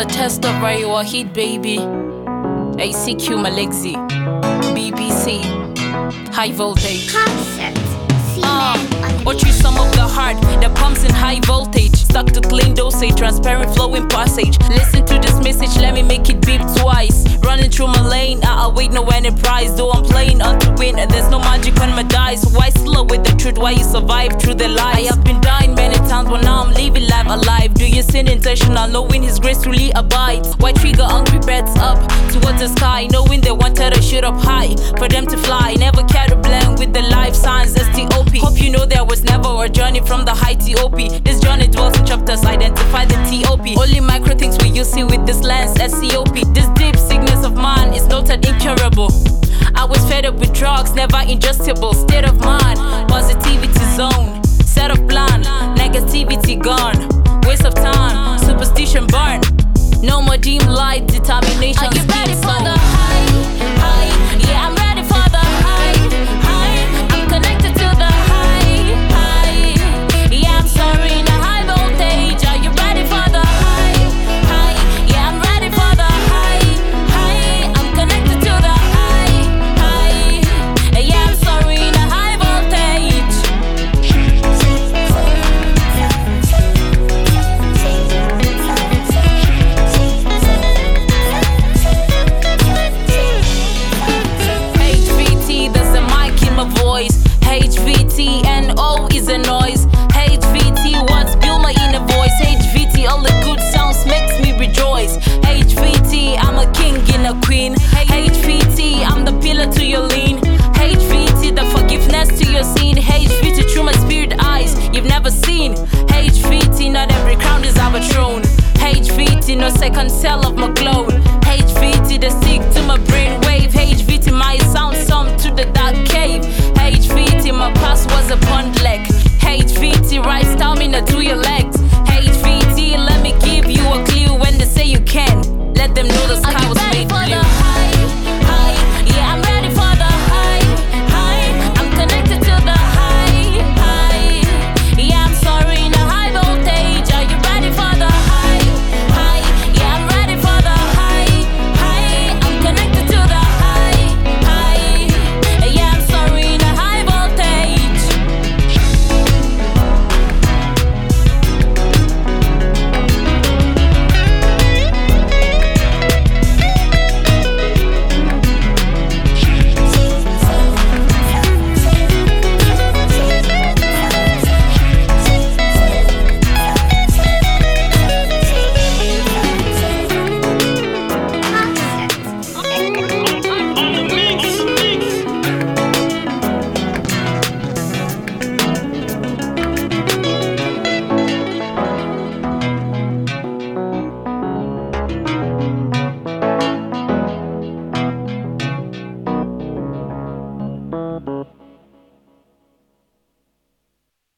a test of where you are hit, baby. ACQ Malexi, BBC, high voltage. Concept. Or choose some of the heart that pumps in high voltage. Stuck to clean dosage, transparent flowing passage. Listen to this message, let me make it beep twice. Running through my lane, I await no enterprise. Though I'm playing on to win, and there's no magic on my dice. Why slow with the truth, why you survive through the lies? I have been dying many times, but now I'm living life alive. Do you sin intentional, knowing his grace truly abides? Why trigger hungry birds up towards the sky, knowing they wanted to shoot up high for them to fly? Never care to blend with the life signs, STOP. Hope you know there was never a journey from the high TOP. This journey dwells in chapters, identify the TOP. Only micro things we use see with this lens, SCOP. This deep sickness of mine is noted incurable. I was fed up with drugs, never ingestible. State of mind, positivity zone. Set of plan, negativity gone. Waste of time, superstition burn. No more dim light, determination. Are you ready speed for zone. the high? Yeah, I'm ready for the high. I'm connected to the high. Yeah, I'm soaring a high voltage. Are you ready for the high? Yeah, I'm ready for the high. I'm connected to the high. Yeah, I'm soaring a high voltage. HVT, there's a mic in my voice. HVT and O is a noise. HVT, what's build my inner voice? HVT, all the good sounds makes me rejoice. HVT, I'm a king and a queen. HVT, I'm the pillar to your lean. HVT, the forgiveness to your sin. HVT, through my spirit eyes you've never seen. HVT, not every crown is our throne. HVT, no second cell of my clone.